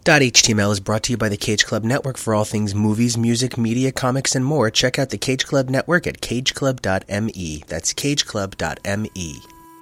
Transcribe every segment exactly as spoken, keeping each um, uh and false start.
.html is brought to you by the Cage Club Network. For all things movies, music, media, comics, and more, check out the Cage Club Network at cageclub dot me. That's cageclub dot me.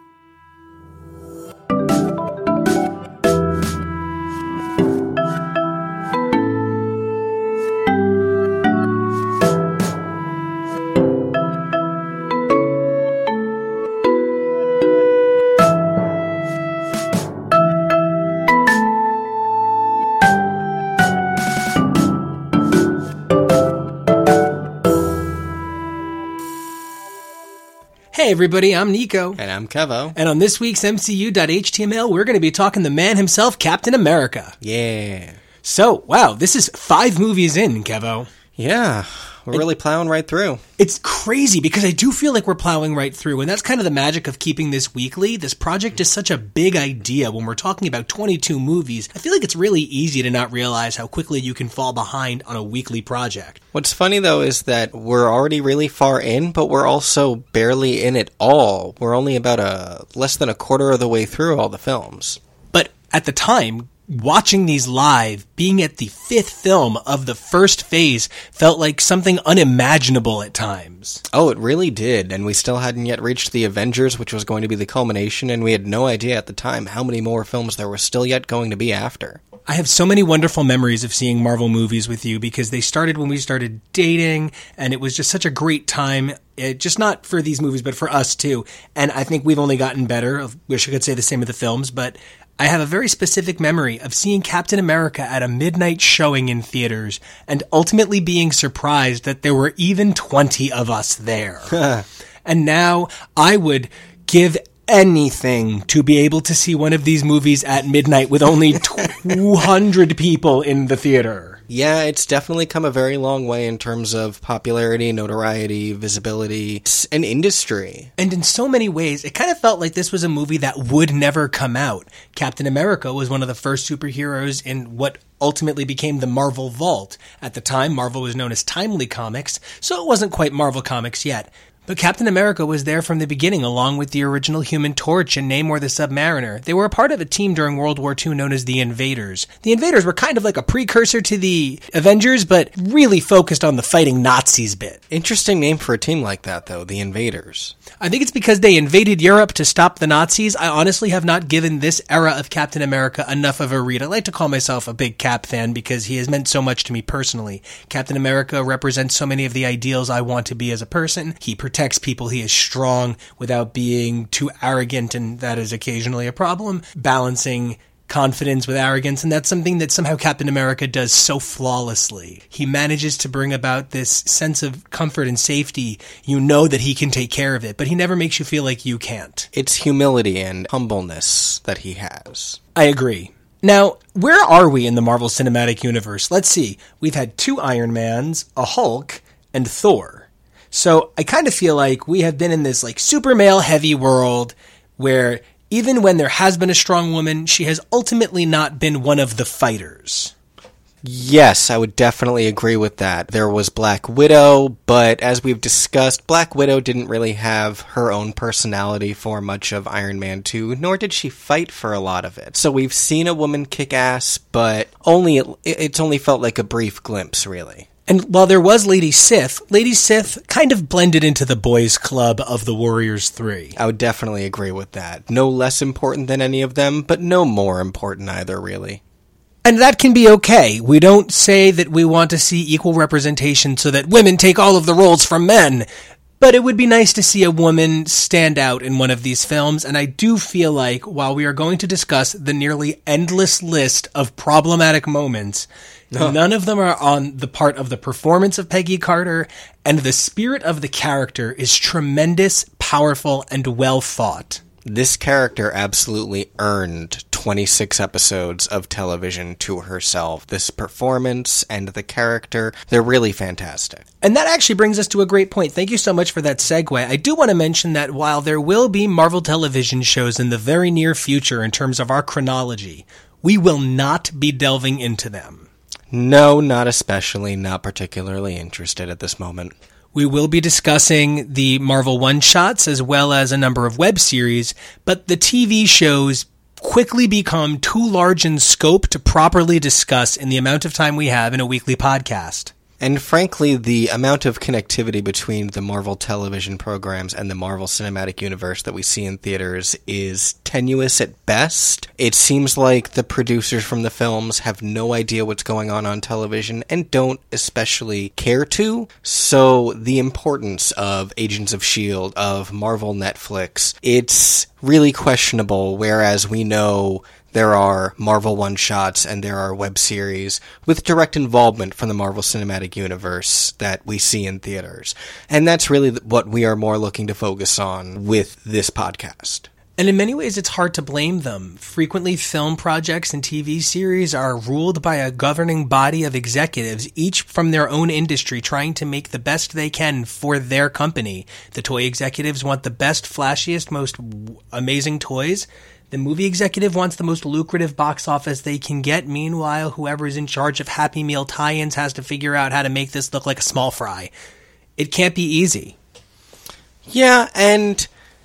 Hey everybody, I'm Nico. And I'm Kevo. And on this week's M C U dot H T M L, we're going to be talking the man himself, Captain America. Yeah. So, wow, this is five movies in, Kevo. Yeah, we're really plowing right through. It's crazy because I do feel like we're plowing right through, and that's kind of the magic of keeping this weekly. This project is such a big idea. When we're talking about twenty-two movies, I feel like it's really easy to not realize how quickly you can fall behind on a weekly project. What's funny, though, is that we're already really far in, but we're also barely in it all. We're only about a less than a quarter of the way through all the films. But at the time, watching these live, being at the fifth film of the first phase felt like something unimaginable at times. Oh, it really did, and we still hadn't yet reached the Avengers, which was going to be the culmination, and we had no idea at the time how many more films there were still yet going to be after. I have so many wonderful memories of seeing Marvel movies with you because they started when we started dating, and it was just such a great time, it, just not for these movies, but for us too. And I think we've only gotten better. I wish I could say the same of the films, but I have a very specific memory of seeing Captain America at a midnight showing in theaters and ultimately being surprised that there were even twenty of us there. And now I would give anything to be able to see one of these movies at midnight with only two hundred people in the theater. Yeah, it's definitely come a very long way in terms of popularity, notoriety, visibility, and industry. And in so many ways, it kind of felt like this was a movie that would never come out. Captain America was one of the first superheroes in what ultimately became the Marvel Vault. At the time, Marvel was known as Timely Comics, so it wasn't quite Marvel Comics yet. But Captain America was there from the beginning, along with the original Human Torch and Namor the Submariner. They were a part of a team during World War Two known as the Invaders. The Invaders were kind of like a precursor to the Avengers, but really focused on the fighting Nazis bit. Interesting name for a team like that, though, the Invaders. I think it's because they invaded Europe to stop the Nazis. I honestly have not given this era of Captain America enough of a read. I like to call myself a big Cap fan because he has meant so much to me personally. Captain America represents so many of the ideals I want to be as a person. He protects people. He is strong without being too arrogant, and that is occasionally a problem. Balancing confidence with arrogance, and that's something that somehow Captain America does so flawlessly. He manages to bring about this sense of comfort and safety. You know that he can take care of it, but he never makes you feel like you can't. It's humility and humbleness that he has. I agree. Now, where are we in the Marvel Cinematic Universe? Let's see. We've had two Iron Mans, a Hulk, and Thor. So I kind of feel like we have been in this like super male heavy world where even when there has been a strong woman, she has ultimately not been one of the fighters. Yes, I would definitely agree with that. There was Black Widow, but as we've discussed, Black Widow didn't really have her own personality for much of Iron Man two, nor did she fight for a lot of it. So we've seen a woman kick ass, but only it, it's only felt like a brief glimpse, really. And while there was Lady Sif, Lady Sif kind of blended into the boys' club of the Warriors Three. I would definitely agree with that. No less important than any of them, but no more important either, really. And that can be okay. We don't say that we want to see equal representation so that women take all of the roles from men. But it would be nice to see a woman stand out in one of these films, and I do feel like while we are going to discuss the nearly endless list of problematic moments, no. none of them are on the part of the performance of Peggy Carter, and the spirit of the character is tremendous, powerful, and well thought. This character absolutely earned twenty-six episodes of television to herself. This performance and the character, they're really fantastic. And that actually brings us to a great point. Thank you so much for that segue. I do want to mention that while there will be Marvel television shows in the very near future in terms of our chronology, we will not be delving into them. No, not especially, not particularly interested at this moment. We will be discussing the Marvel one-shots as well as a number of web series, but the T V shows quickly become too large in scope to properly discuss in the amount of time we have in a weekly podcast. And frankly, the amount of connectivity between the Marvel television programs and the Marvel Cinematic Universe that we see in theaters is tenuous at best. It seems like the producers from the films have no idea what's going on on television and don't especially care to. So the importance of Agents of S H I E L D, of Marvel Netflix, it's really questionable, whereas we know there are Marvel one-shots and there are web series with direct involvement from the Marvel Cinematic Universe that we see in theaters. And that's really what we are more looking to focus on with this podcast. And in many ways, it's hard to blame them. Frequently, film projects and T V series are ruled by a governing body of executives, each from their own industry, trying to make the best they can for their company. The toy executives want the best, flashiest, most amazing toys. The movie executive wants the most lucrative box office they can get. Meanwhile, whoever is in charge of Happy Meal tie-ins has to figure out how to make this look like a small fry. It can't be easy. Yeah, and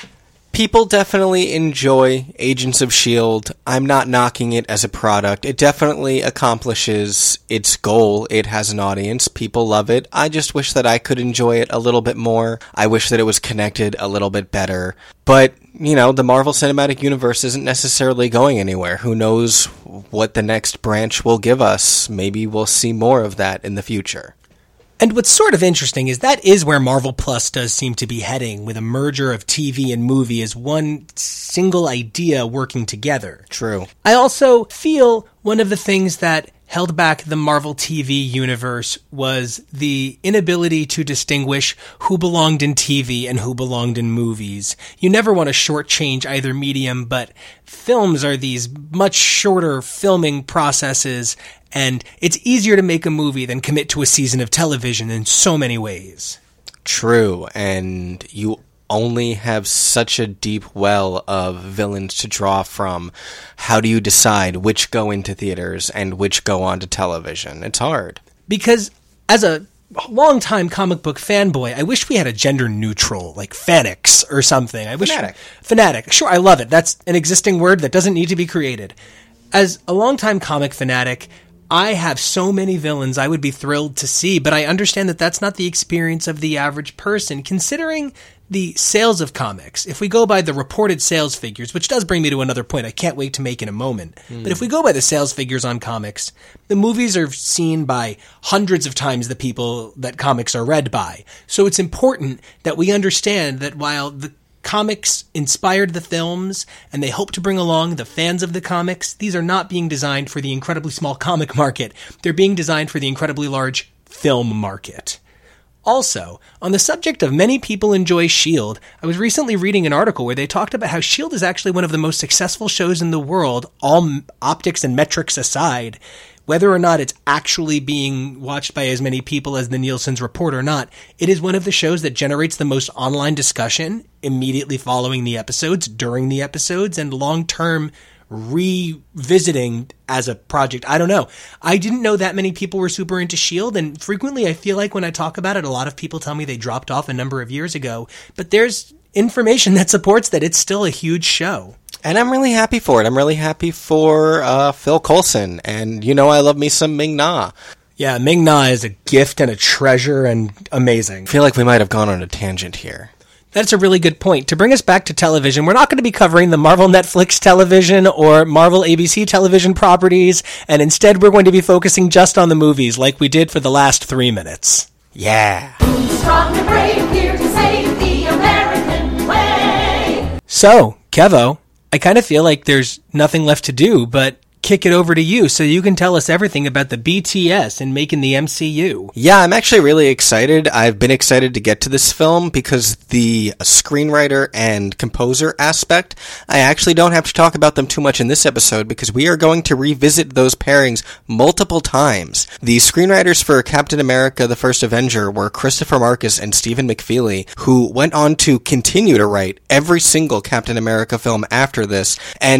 people definitely enjoy Agents of S H I E L D. I'm not knocking it as a product. It definitely accomplishes its goal. It has an audience. People love it. I just wish that I could enjoy it a little bit more. I wish that it was connected a little bit better. But, you know, the Marvel Cinematic Universe isn't necessarily going anywhere. Who knows what the next branch will give us? Maybe we'll see more of that in the future. And what's sort of interesting is that is where Marvel Plus does seem to be heading, with a merger of T V and movie as one single idea working together. True. I also feel one of the things that held back the Marvel T V universe was the inability to distinguish who belonged in T V and who belonged in movies. You never want to shortchange either medium, but films are these much shorter filming processes, and it's easier to make a movie than commit to a season of television in so many ways. True, and you only have such a deep well of villains to draw from. How do you decide which go into theaters and which go onto television? It's hard. Because as a longtime comic book fanboy, I wish we had a gender neutral, like fanix or something. I wish Fanatic. Fanatic. Sure, I love it. That's an existing word that doesn't need to be created. As a longtime comic fanatic, I have so many villains I would be thrilled to see, but I understand that that's not the experience of the average person. Considering the sales of comics, if we go by the reported sales figures, which does bring me to another point I can't wait to make in a moment, mm. but if we go by the sales figures on comics, the movies are seen by hundreds of times the people that comics are read by. So it's important that we understand that while the comics inspired the films, and they hope to bring along the fans of the comics, these are not being designed for the incredibly small comic market. They're being designed for the incredibly large film market. Also, on the subject of many people enjoy S H I E L D, I was recently reading an article where they talked about how S H I E L D is actually one of the most successful shows in the world, all optics and metrics aside. Whether or not it's actually being watched by as many people as the Nielsen's report or not, it is one of the shows that generates the most online discussion immediately following the episodes, during the episodes, and long-term revisiting as a project. I don't know. I didn't know that many people were super into S H I E L D, and frequently I feel like when I talk about it, a lot of people tell me they dropped off a number of years ago, but there's information that supports that it's still a huge show. And I'm really happy for it. I'm really happy for uh, Phil Coulson. And you know I love me some Ming-Na. Yeah, Ming-Na is a gift and a treasure and amazing. I feel like we might have gone on a tangent here. That's a really good point. To bring us back to television, we're not going to be covering the Marvel Netflix television or Marvel A B C television properties, and instead we're going to be focusing just on the movies like we did for the last three minutes. Yeah. Strong and brave, here to save the American way. So, Kevo, I kind of feel like there's nothing left to do but kick it over to you so you can tell us everything about the B T S and making the M C U. Yeah, I'm actually really excited. I've been excited to get to this film because the screenwriter and composer aspect, I actually don't have to talk about them too much in this episode because we are going to revisit those pairings multiple times. The screenwriters for Captain America: The First Avenger were Christopher Marcus and Stephen McFeely, who went on to continue to write every single Captain America film after this, and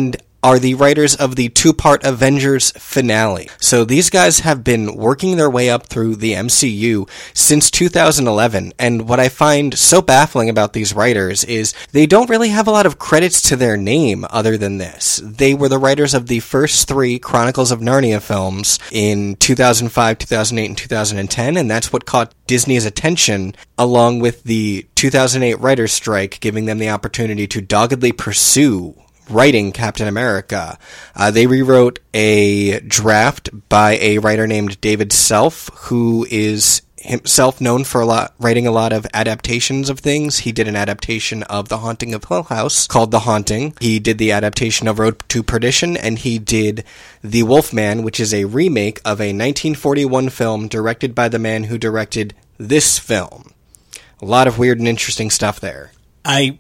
are the writers of the two-part Avengers finale. So these guys have been working their way up through the M C U since two thousand eleven, and what I find so baffling about these writers is they don't really have a lot of credits to their name other than this. They were the writers of the first three Chronicles of Narnia films in two thousand five, two thousand eight, and two thousand ten, and that's what caught Disney's attention, along with the two thousand eight writer's strike, giving them the opportunity to doggedly pursue writing Captain America. Uh, they rewrote a draft by a writer named David Self, who is himself known for a lot, writing a lot of adaptations of things. He did an adaptation of The Haunting of Hill House called The Haunting. He did the adaptation of Road to Perdition, and he did The Wolfman, which is a remake of a nineteen forty-one film directed by the man who directed this film. A lot of weird and interesting stuff there. I,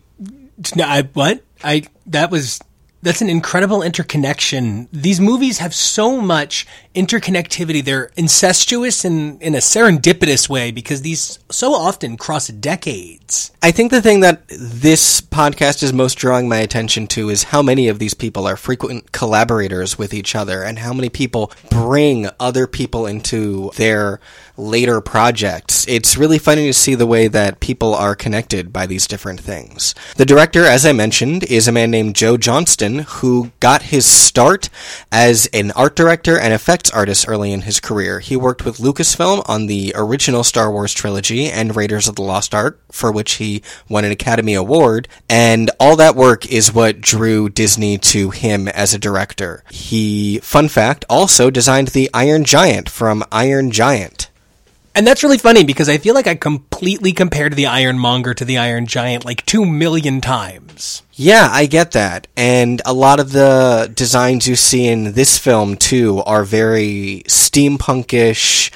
I what? I that was that's an incredible interconnection. These movies have so much interconnectivity. They're incestuous in, in a serendipitous way because these so often cross decades. I think the thing that this podcast is most drawing my attention to is how many of these people are frequent collaborators with each other and how many people bring other people into their later projects. It's really funny to see the way that people are connected by these different things. The director, as I mentioned, is a man named Joe Johnston, who got his start as an art director and effects artist early in his career. He worked with Lucasfilm on the original Star Wars trilogy and Raiders of the Lost Ark, for which he won an Academy Award, and all that work is what drew Disney to him as a director. He, fun fact, also designed the Iron Giant from Iron Giant. And that's really funny because I feel like I completely compared the Ironmonger to the Iron Giant like two million times. Yeah, I get that. And a lot of the designs you see in this film, too, are very steampunkish,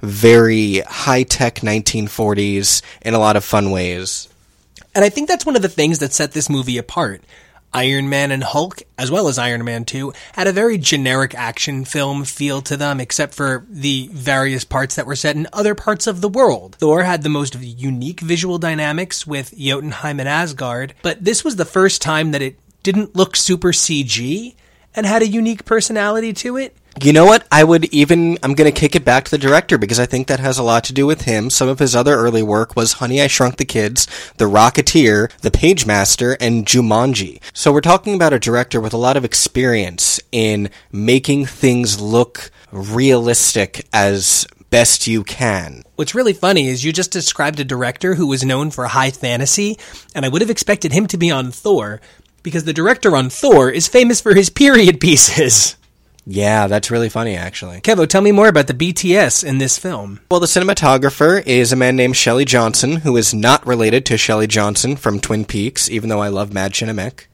very high-tech nineteen forties in a lot of fun ways. And I think that's one of the things that set this movie apart. Iron Man and Hulk, as well as Iron Man two, had a very generic action film feel to them, except for the various parts that were set in other parts of the world. Thor had the most unique visual dynamics with Jotunheim and Asgard, but this was the first time that it didn't look super C G and had a unique personality to it. You know what? I would even, I'm going to kick it back to the director because I think that has a lot to do with him. Some of his other early work was Honey, I Shrunk the Kids, The Rocketeer, The Pagemaster, and Jumanji. So we're talking about a director with a lot of experience in making things look realistic as best you can. What's really funny is you just described a director who was known for high fantasy, and I would have expected him to be on Thor, because the director on Thor is famous for his period pieces. Yeah, that's really funny, actually. Kevo, tell me more about the B T S in this film. Well, the cinematographer is a man named Shelley Johnson, who is not related to Shelley Johnson from Twin Peaks, even though I love Mad Chinamick.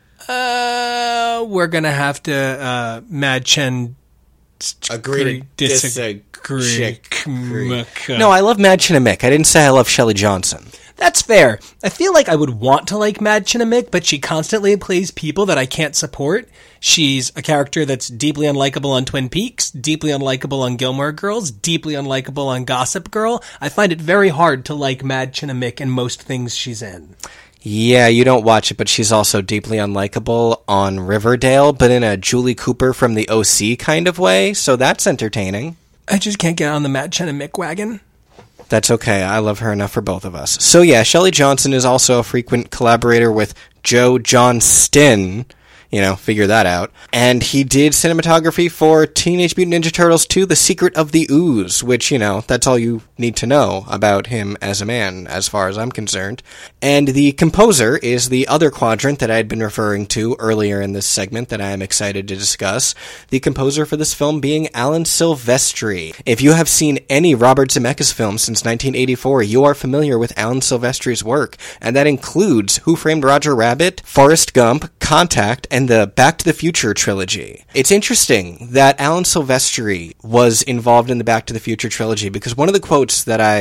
Uh, we're gonna have to, uh, Mad Chen... Agree to disagree. disagree. No, I love Mad Chinamick. I didn't say I love Shelley Johnson. That's fair. I feel like I would want to like Mad Chinamick, but she constantly plays people that I can't support. She's a character that's deeply unlikable on Twin Peaks, deeply unlikable on Gilmore Girls, deeply unlikable on Gossip Girl. I find it very hard to like Mad Chinamick in most things she's in. Yeah, you don't watch it, but she's also deeply unlikable on Riverdale, but in a Julie Cooper from the O C kind of way, so that's entertaining. I just can't get on the Mad Chinamick wagon. That's okay. I love her enough for both of us. So yeah, Shelley Johnson is also a frequent collaborator with Joe Johnston. You know, figure that out. And he did cinematography for Teenage Mutant Ninja Turtles two, The Secret of the Ooze, which, you know, that's all you need to know about him as a man, as far as I'm concerned. And the composer is the other quadrant that I had been referring to earlier in this segment that I am excited to discuss. The composer for this film being Alan Silvestri. If you have seen any Robert Zemeckis film since nineteen eighty-four, you are familiar with Alan Silvestri's work, and that includes Who Framed Roger Rabbit, Forrest Gump, Contact, and the Back to the Future trilogy. It's interesting that Alan Silvestri was involved in the Back to the Future trilogy because one of the quotes that I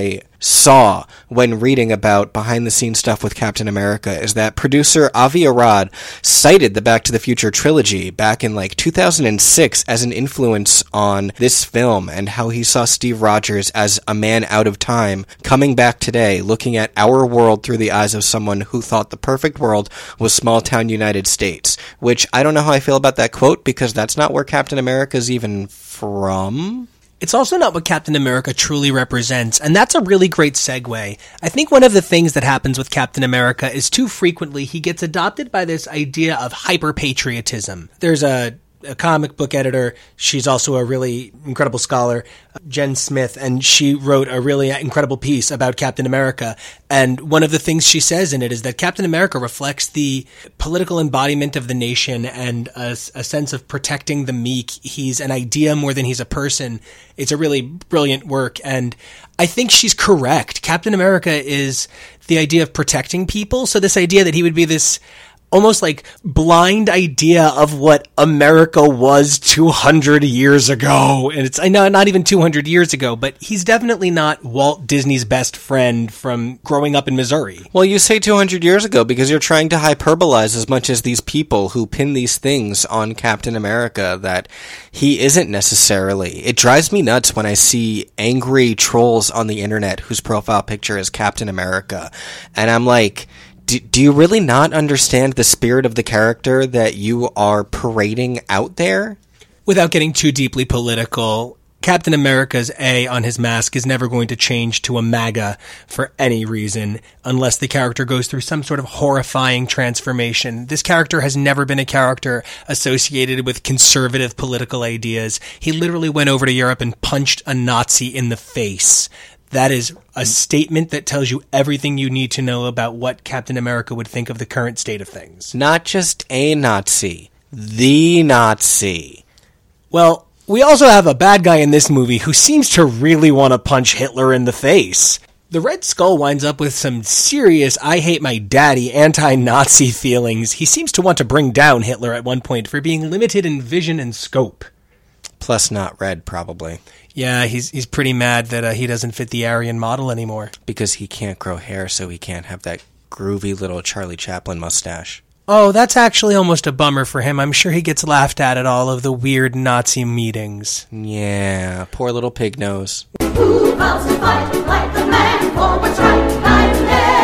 saw when reading about behind-the-scenes stuff with Captain America is that producer Avi Arad cited the Back to the Future trilogy back in like two thousand six as an influence on this film, and how he saw Steve Rogers as a man out of time coming back today, looking at our world through the eyes of someone who thought the perfect world was small-town United States, which I don't know how I feel about that quote, because that's not where Captain America's even from. It's also not what Captain America truly represents, and that's a really great segue. I think one of the things that happens with Captain America is too frequently he gets adopted by this idea of hyper-patriotism. There's a a comic book editor. She's also a really incredible scholar, Jen Smith, and she wrote a really incredible piece about Captain America. And one of the things she says in it is that Captain America reflects the political embodiment of the nation and a, a sense of protecting the meek. He's an idea more than he's a person. It's a really brilliant work, and I think she's correct. Captain America is the idea of protecting people. So this idea that he would be this almost like blind idea of what America was two hundred years ago. And it's, I know, not even two hundred years ago, but he's definitely not Walt Disney's best friend from growing up in Missouri. Well, you say two hundred years ago because you're trying to hyperbolize as much as these people who pin these things on Captain America that he isn't necessarily. It drives me nuts when I see angry trolls on the internet whose profile picture is Captain America. And I'm like, Do, do you really not understand the spirit of the character that you are parading out there? Without getting too deeply political, Captain America's A on his mask is never going to change to a MAGA for any reason, unless the character goes through some sort of horrifying transformation. This character has never been a character associated with conservative political ideas. He literally went over to Europe and punched a Nazi in the face. That is a statement that tells you everything you need to know about what Captain America would think of the current state of things. Not just a Nazi, the Nazi. Well, we also have a bad guy in this movie who seems to really want to punch Hitler in the face. The Red Skull winds up with some serious I hate my daddy anti-Nazi feelings. He seems to want to bring down Hitler at one point for being limited in vision and scope. Plus not red, probably. Yeah, he's he's pretty mad that uh, he doesn't fit the Aryan model anymore. Because he can't grow hair, so he can't have that groovy little Charlie Chaplin mustache. Oh, that's actually almost a bummer for him. I'm sure he gets laughed at at all of the weird Nazi meetings. Yeah, poor little pig nose. Who vows to fight like the man for what's right night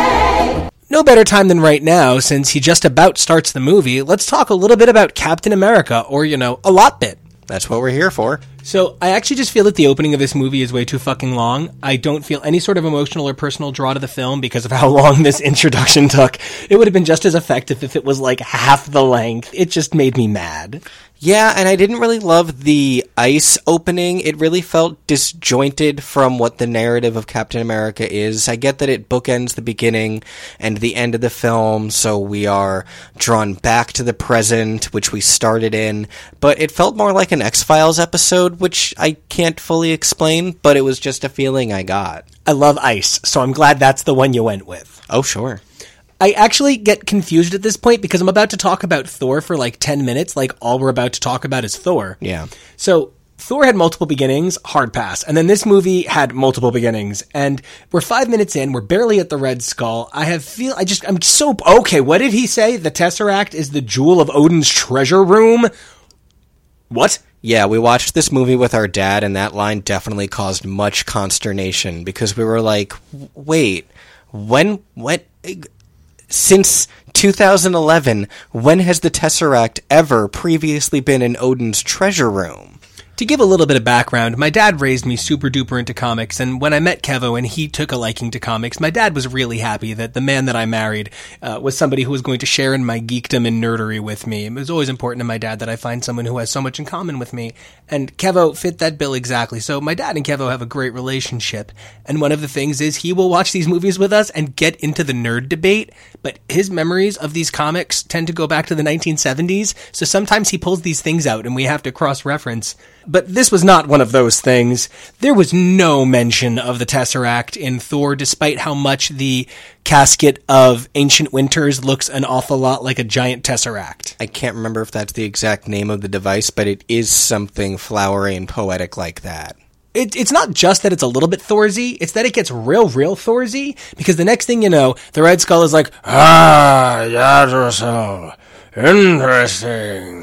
and day? No better time than right now, since he just about starts the movie. Let's talk a little bit about Captain America, or, you know, a lot bit. That's what we're here for. So, I actually just feel that the opening of this movie is way too fucking long. I don't feel any sort of emotional or personal draw to the film because of how long this introduction took. It would have been just as effective if it was like half the length. It just made me mad. Yeah, and I didn't really love the ice opening. It really felt disjointed from what the narrative of Captain America is. I get that it bookends the beginning and the end of the film, so we are drawn back to the present, which we started in, but it felt more like an X-Files episode, which I can't fully explain, but it was just a feeling I got. I love ice, so I'm glad that's the one you went with. Oh, sure. I actually get confused at this point because I'm about to talk about Thor for like ten minutes, like all we're about to talk about is Thor. Yeah. So Thor had multiple beginnings, hard pass. And then this movie had multiple beginnings. And we're five minutes in, we're barely at the Red Skull. I have feel, I just, I'm so, okay, what did he say? The Tesseract is the jewel of Odin's treasure room? What? Yeah, we watched this movie with our dad, and that line definitely caused much consternation because we were like, wait, when, what? Since two thousand eleven, when has the Tesseract ever previously been in Odin's treasure room? To give a little bit of background, my dad raised me super duper into comics, and when I met Kevo and he took a liking to comics, my dad was really happy that the man that I married uh, was somebody who was going to share in my geekdom and nerdery with me. It was always important to my dad that I find someone who has so much in common with me, and Kevo fit that bill exactly. So my dad and Kevo have a great relationship, and one of the things is he will watch these movies with us and get into the nerd debate, but his memories of these comics tend to go back to the nineteen seventies, so sometimes he pulls these things out and we have to cross-reference. But this was not one of those things. There was no mention of the Tesseract in Thor, despite how much the casket of Ancient Winters looks an awful lot like a giant Tesseract. I can't remember if that's the exact name of the device, but it is something flowery and poetic like that. it, it's not just that it's a little bit Thorsy, it's that it gets real, real Thorsy, because the next thing you know, the Red Skull is like, ah, Yggdrasil, interesting.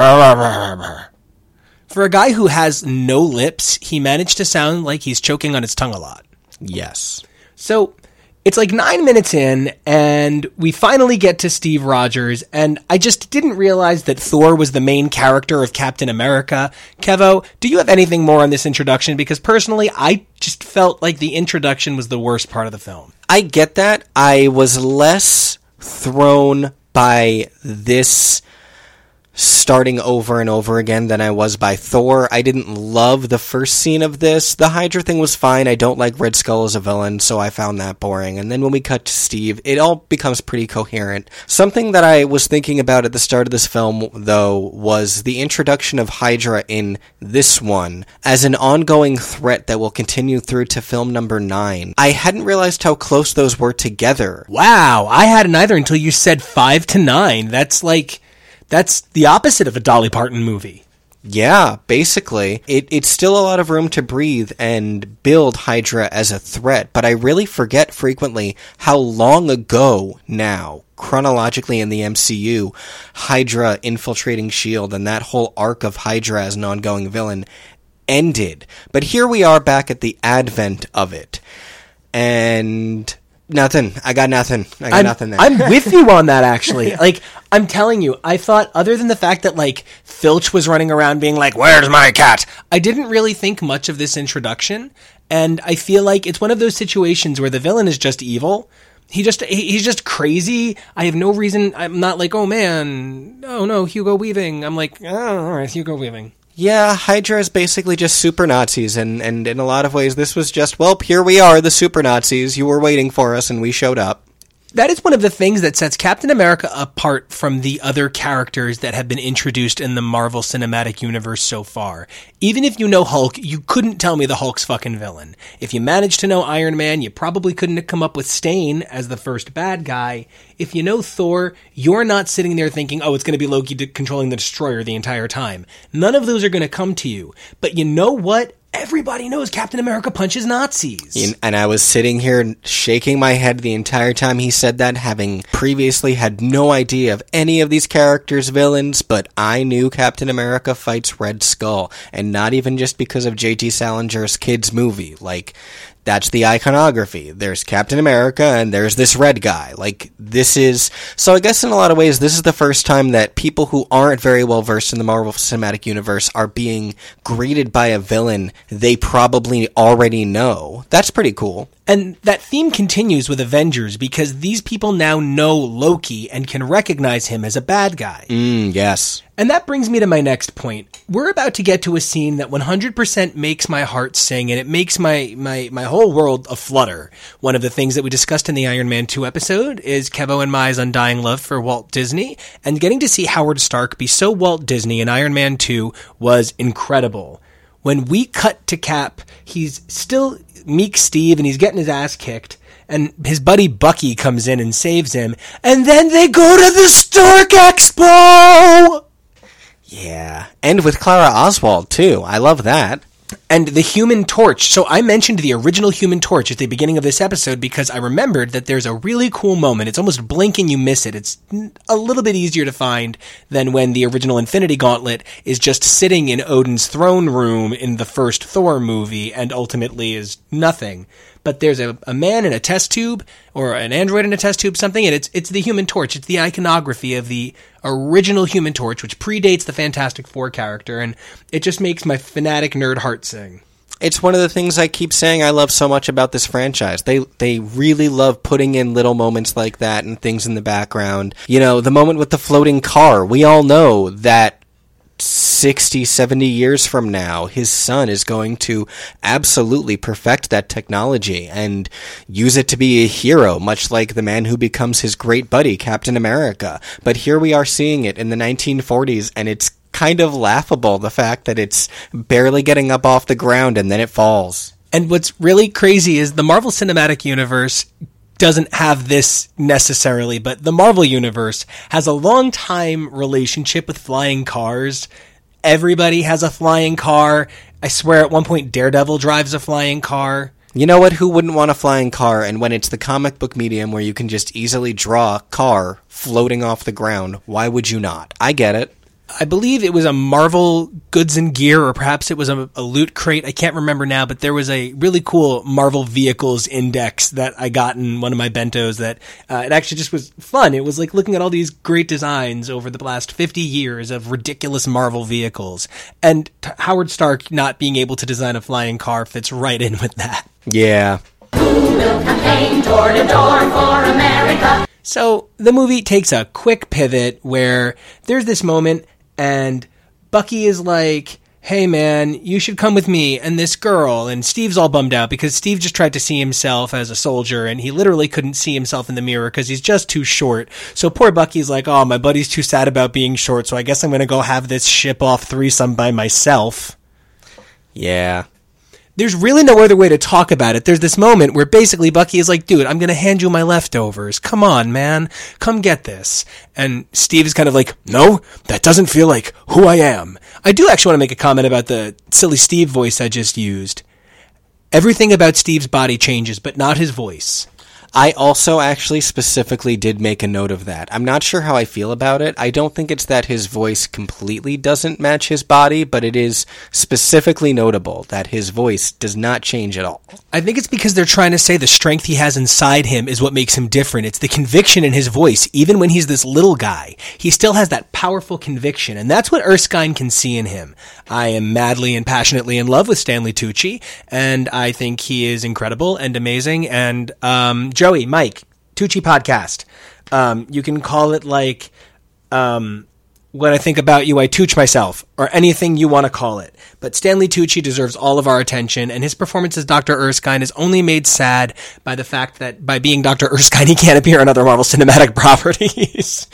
For a guy who has no lips, he managed to sound like he's choking on his tongue a lot. Yes. So it's like nine minutes in, and we finally get to Steve Rogers, and I just didn't realize that Thor was the main character of Captain America. Kevo, do you have anything more on this introduction? Because personally, I just felt like the introduction was the worst part of the film. I get that. I was less thrown by this starting over and over again than I was by Thor. I didn't love the first scene of this. The Hydra thing was fine. I don't like Red Skull as a villain, so I found that boring. And then when we cut to Steve, it all becomes pretty coherent. Something that I was thinking about at the start of this film, though, was the introduction of Hydra in this one as an ongoing threat that will continue through to film number nine. I hadn't realized how close those were together. Wow, I hadn't either until you said five to nine. That's like... That's the opposite of a Dolly Parton movie. Yeah, basically. It, it's still a lot of room to breathe and build Hydra as a threat, but I really forget frequently how long ago now, chronologically in the M C U, Hydra infiltrating S H I E L D and that whole arc of Hydra as an ongoing villain ended. But here we are back at the advent of it. And... Nothing. I got nothing. I got I'm, nothing there. I'm with you on that, actually. Like, I'm telling you, I thought, other than the fact that, like, Filch was running around being like, where's my cat? I didn't really think much of this introduction, and I feel like it's one of those situations where the villain is just evil. He just, he, he's just crazy. I have no reason, I'm not like, oh man, oh no, Hugo Weaving. I'm like, oh, alright, Hugo Weaving. Yeah, Hydra is basically just super Nazis, and, and in a lot of ways this was just, well, here we are, the super Nazis, you were waiting for us, and we showed up. That is one of the things that sets Captain America apart from the other characters that have been introduced in the Marvel Cinematic Universe so far. Even if you know Hulk, you couldn't tell me the Hulk's fucking villain. If you managed to know Iron Man, you probably couldn't have come up with Stain as the first bad guy. If you know Thor, you're not sitting there thinking, oh, it's going to be Loki controlling the Destroyer the entire time. None of those are going to come to you. But you know what? Everybody knows Captain America punches Nazis. And I was sitting here shaking my head the entire time he said that, having previously had no idea of any of these characters' villains, but I knew Captain America fights Red Skull, and not even just because of J T Salinger's kids' movie. Like, that's the iconography. There's Captain America, and there's this red guy. Like, this is... So I guess in a lot of ways, this is the first time that people who aren't very well versed in the Marvel Cinematic Universe are being greeted by a villain they probably already know. That's pretty cool. And that theme continues with Avengers, because these people now know Loki and can recognize him as a bad guy. Mm, yes. And that brings me to my next point. We're about to get to a scene that one hundred percent makes my heart sing, and it makes my, my, my whole world aflutter. One of the things that we discussed in the Iron Man two episode is Kevo and Mai's undying love for Walt Disney, and getting to see Howard Stark be so Walt Disney in Iron Man two was incredible. When we cut to Cap, he's still meek Steve, and he's getting his ass kicked, and his buddy Bucky comes in and saves him, and then they go to the Stark Expo! Yeah, and with Clara Oswald, too. I love that. And the Human Torch. So I mentioned the original Human Torch at the beginning of this episode because I remembered that there's a really cool moment. It's almost blink and you miss it. It's a little bit easier to find than when the original Infinity Gauntlet is just sitting in Odin's throne room in the first Thor movie and ultimately is nothing. But there's a, a man in a test tube, or an android in a test tube, something, and it's it's the Human Torch. It's the iconography of the original Human Torch, which predates the Fantastic Four character, and it just makes my fanatic nerd heart sing. It's one of the things I keep saying I love so much about this franchise. They they really love putting in little moments like that and things in the background. You know, the moment with the floating car. We all know that sixty, seventy years from now, his son is going to absolutely perfect that technology and use it to be a hero, much like the man who becomes his great buddy, Captain America. But here we are seeing it in the nineteen forties, and it's kind of laughable, the fact that it's barely getting up off the ground and then it falls. And what's really crazy is the Marvel Cinematic Universe doesn't have this necessarily, but the Marvel Universe has a long time relationship with flying cars, everybody has a flying car. I swear at one point Daredevil drives a flying car. You know what? Who wouldn't want a flying car? And when it's the comic book medium where you can just easily draw a car floating off the ground, why would you not? I get it. I believe it was a Marvel goods and gear, or perhaps it was a, a loot crate. I can't remember now, but there was a really cool Marvel vehicles index that I got in one of my bentos that uh, it actually just was fun. It was like looking at all these great designs over the last fifty years of ridiculous Marvel vehicles. And t- Howard Stark not being able to design a flying car fits right in with that. Yeah. Who will campaign door to door for America? So the movie takes a quick pivot where there's this moment and Bucky is like, hey man, you should come with me and this girl. And Steve's all bummed out because Steve just tried to see himself as a soldier and he literally couldn't see himself in the mirror because he's just too short. So poor Bucky's like, oh, my buddy's too sad about being short, so I guess I'm going to go have this ship-off threesome by myself. Yeah. There's really no other way to talk about it. There's this moment where basically Bucky is like, dude, I'm going to hand you my leftovers. Come on, man. Come get this. And Steve is kind of like, no, that doesn't feel like who I am. I do actually want to make a comment about the silly Steve voice I just used. Everything about Steve's body changes, but not his voice. I also actually specifically did make a note of that. I'm not sure how I feel about it. I don't think it's that his voice completely doesn't match his body, but it is specifically notable that his voice does not change at all. I think it's because they're trying to say the strength he has inside him is what makes him different. It's the conviction in his voice. Even when he's this little guy, he still has that powerful conviction, and that's what Erskine can see in him. I am madly and passionately in love with Stanley Tucci, and I think he is incredible and amazing, and um, Joey, Mike, Tucci Podcast. Um, you can call it like, um, when I think about you, I Tucci myself, or anything you want to call it. But Stanley Tucci deserves all of our attention, and his performance as Doctor Erskine is only made sad by the fact that by being Doctor Erskine, he can't appear on other Marvel Cinematic properties.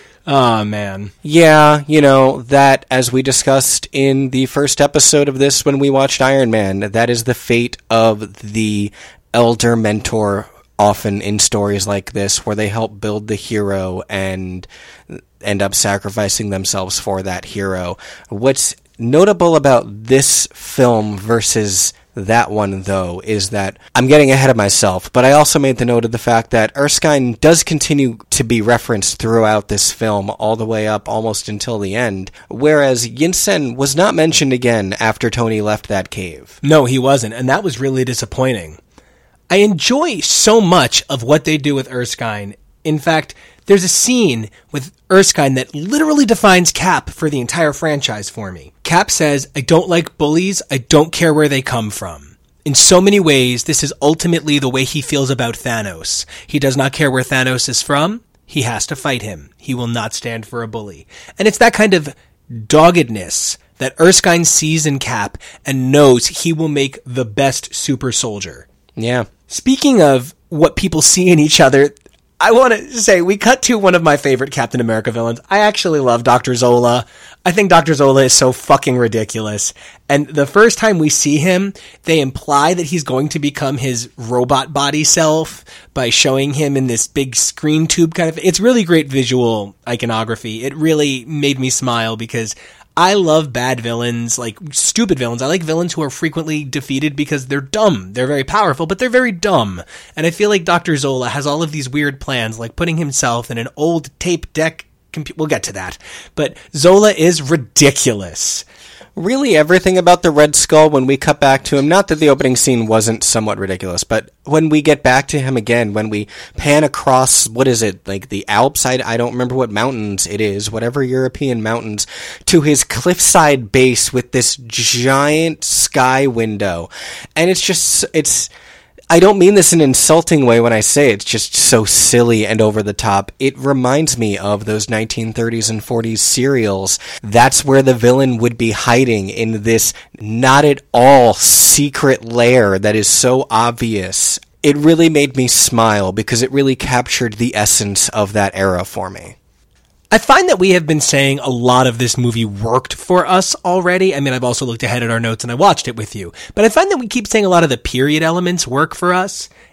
Oh, man. Yeah, you know, that, as we discussed in the first episode of this when we watched Iron Man, that is the fate of the elder mentor often in stories like this, where they help build the hero and end up sacrificing themselves for that hero. What's notable about this film versus that one, though, is that I'm getting ahead of myself, but I also made the note of the fact that Erskine does continue to be referenced throughout this film all the way up almost until the end, whereas Yinsen was not mentioned again after Tony left that cave. No, he wasn't, and that was really disappointing. I enjoy so much of what they do with Erskine. In fact, there's a scene with Erskine that literally defines Cap for the entire franchise for me. Cap says, I don't like bullies, I don't care where they come from. In so many ways, this is ultimately the way he feels about Thanos. He does not care where Thanos is from, he has to fight him. He will not stand for a bully. And it's that kind of doggedness that Erskine sees in Cap and knows he will make the best super soldier. Yeah. Speaking of what people see in each other, I want to say we cut to one of my favorite Captain America villains. I actually love Doctor Zola. I think Doctor Zola is so fucking ridiculous. And the first time we see him, they imply that he's going to become his robot body self by showing him in this big screen tube kind of thing. It's really great visual iconography. It really made me smile because I love bad villains, like stupid villains. I like villains who are frequently defeated because they're dumb. They're very powerful, but they're very dumb. And I feel like Doctor Zola has all of these weird plans, like putting himself in an old tape deck computer. We'll get to that. But Zola is ridiculous. Really, everything about the Red Skull, when we cut back to him, not that the opening scene wasn't somewhat ridiculous, but when we get back to him again, when we pan across, what is it, like the Alps, I, I don't remember what mountains it is, whatever European mountains, to his cliffside base with this giant sky window. And it's just, it's, I don't mean this in an insulting way when I say it's just so silly and over the top. It reminds me of those nineteen thirties and forties serials. That's where the villain would be hiding, in this not at all secret lair that is so obvious. It really made me smile because it really captured the essence of that era for me. I find that we have been saying a lot of this movie worked for us already. I mean, I've also looked ahead at our notes and I watched it with you. But I find that we keep saying a lot of the period elements work for us.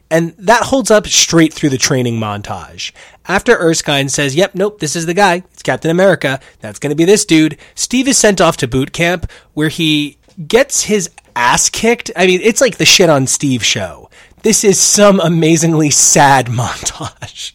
And that holds up straight through the training montage. After Erskine says, yep, nope, this is the guy. It's Captain America. That's going to be this dude. Steve is sent off to boot camp where he gets his ass kicked. I mean, it's like the Shit on Steve show. This is some amazingly sad montage.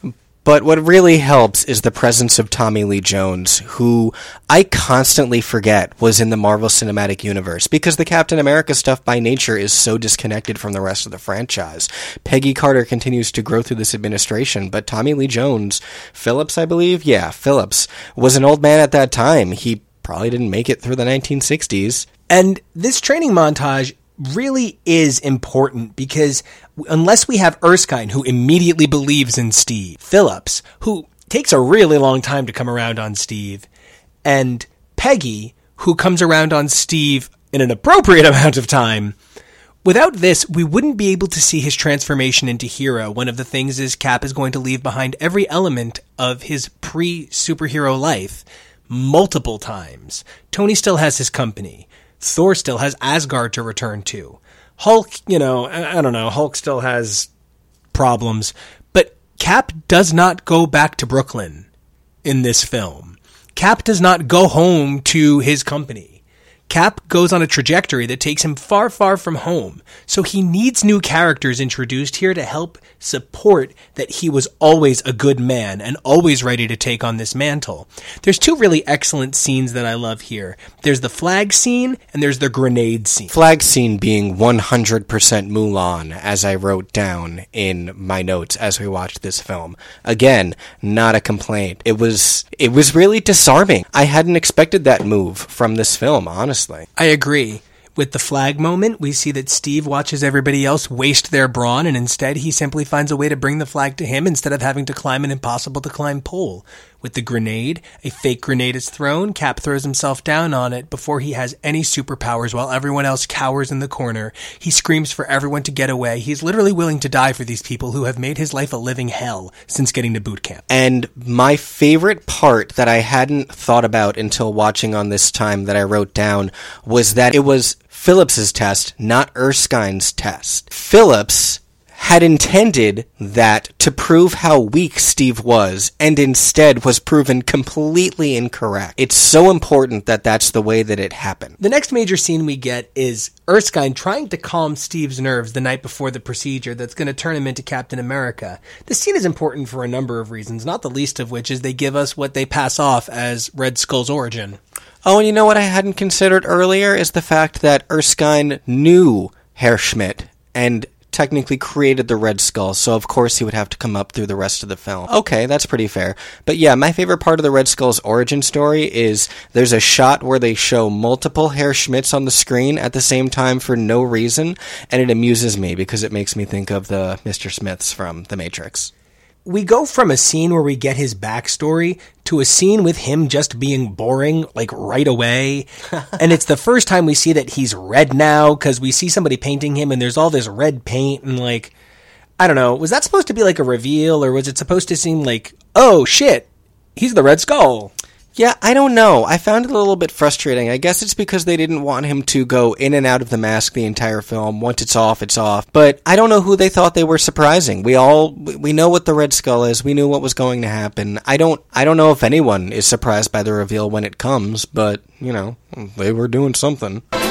But what really helps is the presence of Tommy Lee Jones, who I constantly forget was in the Marvel Cinematic Universe, because the Captain America stuff by nature is so disconnected from the rest of the franchise. Peggy Carter continues to grow through this administration, but Tommy Lee Jones, Phillips, I believe? Yeah, Phillips, was an old man at that time. He probably didn't make it through the nineteen sixties. And this training montage really is important because unless we have Erskine, who immediately believes in Steve, Phillips, who takes a really long time to come around on Steve, and Peggy, who comes around on Steve in an appropriate amount of time, without this, we wouldn't be able to see his transformation into hero. One of the things is Cap is going to leave behind every element of his pre-superhero life multiple times. Tony still has his company. Thor still has Asgard to return to. Hulk, you know, I, I don't know, Hulk still has problems. But Cap does not go back to Brooklyn in this film. Cap does not go home to his company. Cap goes on a trajectory that takes him far, far from home. So he needs new characters introduced here to help support that he was always a good man and always ready to take on this mantle. There's two really excellent scenes that I love here. There's the flag scene and there's the grenade scene. Flag scene being one hundred percent Mulan, as I wrote down in my notes as we watched this film. Again, not a complaint. It was, it was really disarming. I hadn't expected that move from this film, honestly. I agree. With the flag moment, we see that Steve watches everybody else waste their brawn, and instead he simply finds a way to bring the flag to him instead of having to climb an impossible-to-climb pole. With the grenade, a fake grenade is thrown, Cap throws himself down on it before he has any superpowers while everyone else cowers in the corner. He screams for everyone to get away. He's literally willing to die for these people who have made his life a living hell since getting to boot camp. And my favorite part that I hadn't thought about until watching on this time that I wrote down was that it was Phillips's test, not Erskine's test. Phillips had intended that to prove how weak Steve was, and instead was proven completely incorrect. It's so important that that's the way that it happened. The next major scene we get is Erskine trying to calm Steve's nerves the night before the procedure that's going to turn him into Captain America. This scene is important for a number of reasons, not the least of which is they give us what they pass off as Red Skull's origin. Oh, and you know what I hadn't considered earlier is the fact that Erskine knew Herr Schmidt and technically created the Red Skull, so of course he would have to come up through the rest of the film. Okay, that's pretty fair. But yeah, my favorite part of the Red Skull's origin story is there's a shot where they show multiple Herr Schmidts on the screen at the same time for no reason, and it amuses me because it makes me think of the Mister Smiths from The Matrix. We go from a scene where we get his backstory to a scene with him just being boring, like, right away. And it's the first time we see that he's red now, because we see somebody painting him and there's all this red paint and, like, I don't know, was that supposed to be like a reveal, or was it supposed to seem like, oh shit, he's the Red Skull? Yeah, I don't know. I found it a little bit frustrating. I guess it's because they didn't want him to go in and out of the mask the entire film. Once it's off, it's off. But I don't know who they thought they were surprising. We all, we know what the Red Skull is. We knew what was going to happen. I don't, I don't know if anyone is surprised by the reveal when it comes, but, you know, they were doing something. The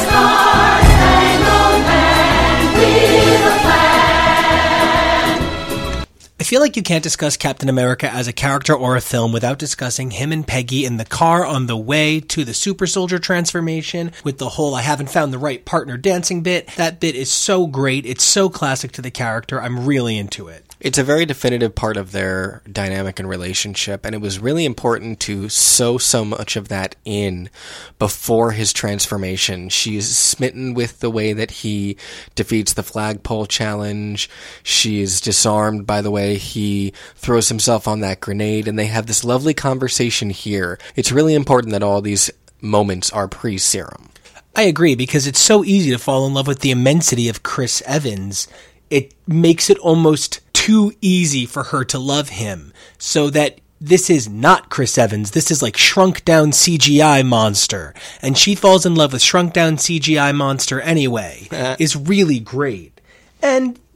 Star-Spangled Man with a plan. I feel like you can't discuss Captain America as a character or a film without discussing him and Peggy in the car on the way to the super soldier transformation with the whole I haven't found the right partner dancing bit. That bit is so great. It's so classic to the character. I'm really into it. It's a very definitive part of their dynamic and relationship, and it was really important to sew so much of that in before his transformation. She's smitten with the way that he defeats the flagpole challenge. She's disarmed by the way he throws himself on that grenade, and they have this lovely conversation here. It's really important that all these moments are pre-serum. I agree, because it's so easy to fall in love with the immensity of Chris Evans. It makes it almost too easy for her to love him, so that this is not Chris Evans. This is like shrunk down C G I monster, and she falls in love with shrunk down C G I monster anyway. Is really great. And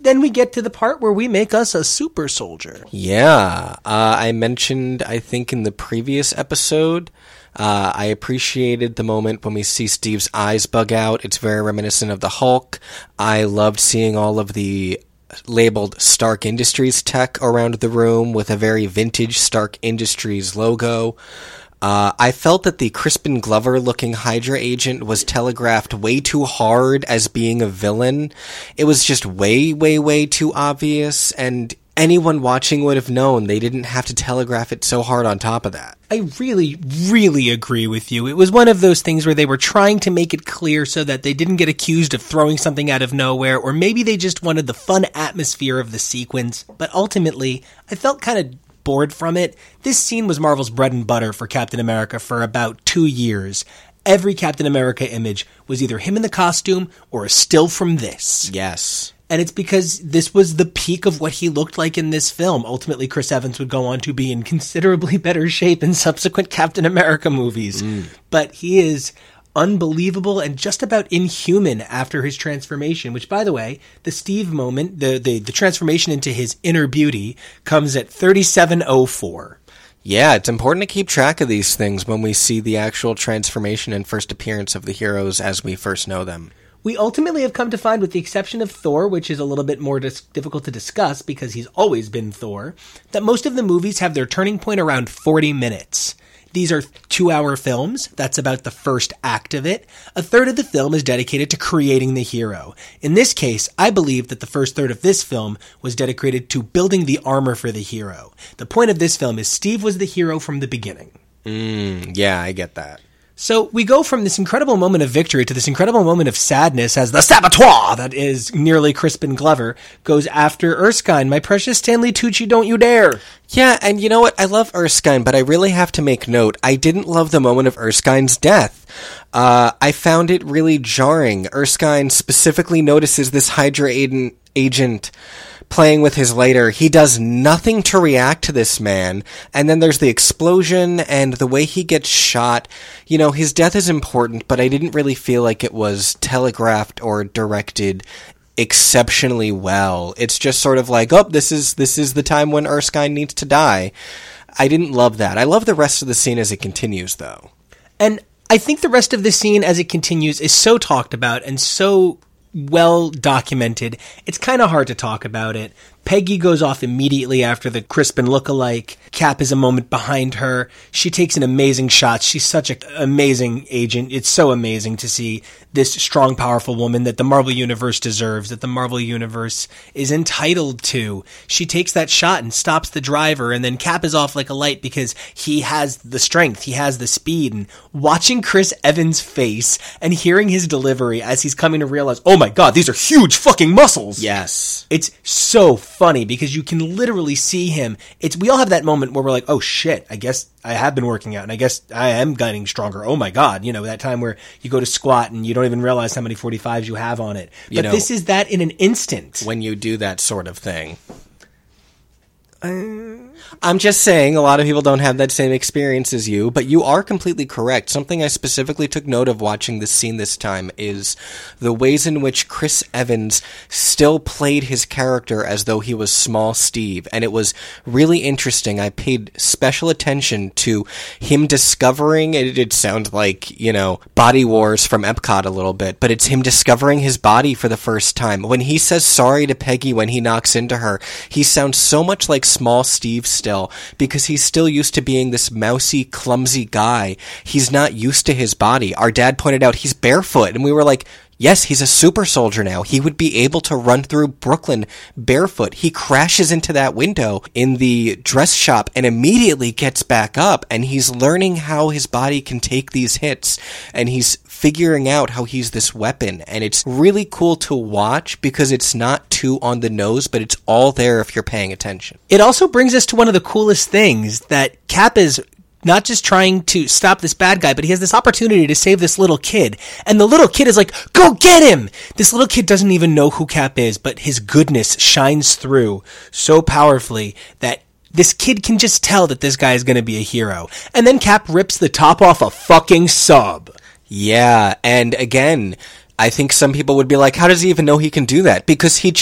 then we get to the part where we make us a super soldier. Yeah. Uh, I mentioned, I think, in the previous episode, uh, I appreciated the moment when we see Steve's eyes bug out. It's very reminiscent of the Hulk. I loved seeing all of the labeled Stark Industries tech around the room with a very vintage Stark Industries logo. Uh, I felt that the Crispin Glover-looking Hydra agent was telegraphed way too hard as being a villain. It was just way, way, way too obvious, and anyone watching would have known. They didn't have to telegraph it so hard on top of that. I really, really agree with you. It was one of those things where they were trying to make it clear so that they didn't get accused of throwing something out of nowhere, or maybe they just wanted the fun atmosphere of the sequence. But ultimately, I felt kind of bored from it. This scene was Marvel's bread and butter for Captain America for about two years. Every Captain America image was either him in the costume or a still from this. Yes. And it's because this was the peak of what he looked like in this film. Ultimately, Chris Evans would go on to be in considerably better shape in subsequent Captain America movies. Mm. But he is unbelievable and just about inhuman after his transformation, which, by the way, the Steve moment, the, the, the transformation into his inner beauty, comes at thirty-seven oh four. Yeah, it's important to keep track of these things when we see the actual transformation and first appearance of the heroes as we first know them. We ultimately have come to find, with the exception of Thor, which is a little bit more dis- difficult to discuss because he's always been Thor, that most of the movies have their turning point around forty minutes. These are two-hour films. That's about the first act of it. A third of the film is dedicated to creating the hero. In this case, I believe that the first third of this film was dedicated to building the armor for the hero. The point of this film is Steve was the hero from the beginning. Mm, yeah, I get that. So we go from this incredible moment of victory to this incredible moment of sadness as the saboteur, that is nearly Crispin Glover, goes after Erskine. My precious Stanley Tucci, don't you dare. Yeah, and you know what? I love Erskine, but I really have to make note. I didn't love the moment of Erskine's death. Uh, I found it really jarring. Erskine specifically notices this Hydra agent, agent playing with his lighter. He does nothing to react to this man, and then there's the explosion and the way he gets shot. You know, his death is important, but I didn't really feel like it was telegraphed or directed exceptionally well. It's just sort of like, oh, this is this is the time when Erskine needs to die. I didn't love that. I love the rest of the scene as it continues, though. And I think the rest of the scene as it continues is so talked about and so well documented, it's kind of hard to talk about it. Peggy goes off immediately after the Crispin lookalike. Cap is a moment behind her. She takes an amazing shot. She's such an amazing agent. It's so amazing to see this strong, powerful woman that the Marvel Universe deserves, that the Marvel Universe is entitled to. She takes that shot and stops the driver, and then Cap is off like a light because he has the strength, he has the speed. And watching Chris Evans' face and hearing his delivery as he's coming to realize, oh my god, these are huge fucking muscles. Yes. It's so funny because you can literally see him. It's we all have that moment where we're like, oh shit, I guess I have been working out and I guess I am getting stronger. Oh my god, you know, that time where you go to squat and you don't even realize how many forty-fives you have on it. But you know, this is that in an instant. When you do that sort of thing. Uh, I'm just saying a lot of people don't have that same experience as you, but you are completely correct. Something I specifically took note of watching this scene this time is the ways in which Chris Evans still played his character as though he was small Steve, and it was really interesting. I paid special attention to him discovering, it, it sounds like, you know, Body Wars from Epcot a little bit, but it's him discovering his body for the first time. When he says sorry to Peggy when he knocks into her, he sounds so much like small Steve still, because he's still used to being this mousy, clumsy guy. He's not used to his body. Our dad pointed out he's barefoot, and we were like, yes, he's a super soldier now. He would be able to run through Brooklyn barefoot. He crashes into that window in the dress shop and immediately gets back up, and he's learning how his body can take these hits, and he's figuring out how he's this weapon. And it's really cool to watch because it's not too on the nose, but it's all there if you're paying attention. It also brings us to one of the coolest things, that Cap is not just trying to stop this bad guy, but he has this opportunity to save this little kid. And the little kid is like, go get him! This little kid doesn't even know who Cap is, but his goodness shines through so powerfully that this kid can just tell that this guy is going to be a hero. And then Cap rips the top off a fucking sub. Yeah, and again, I think some people would be like, how does he even know he can do that? Because he just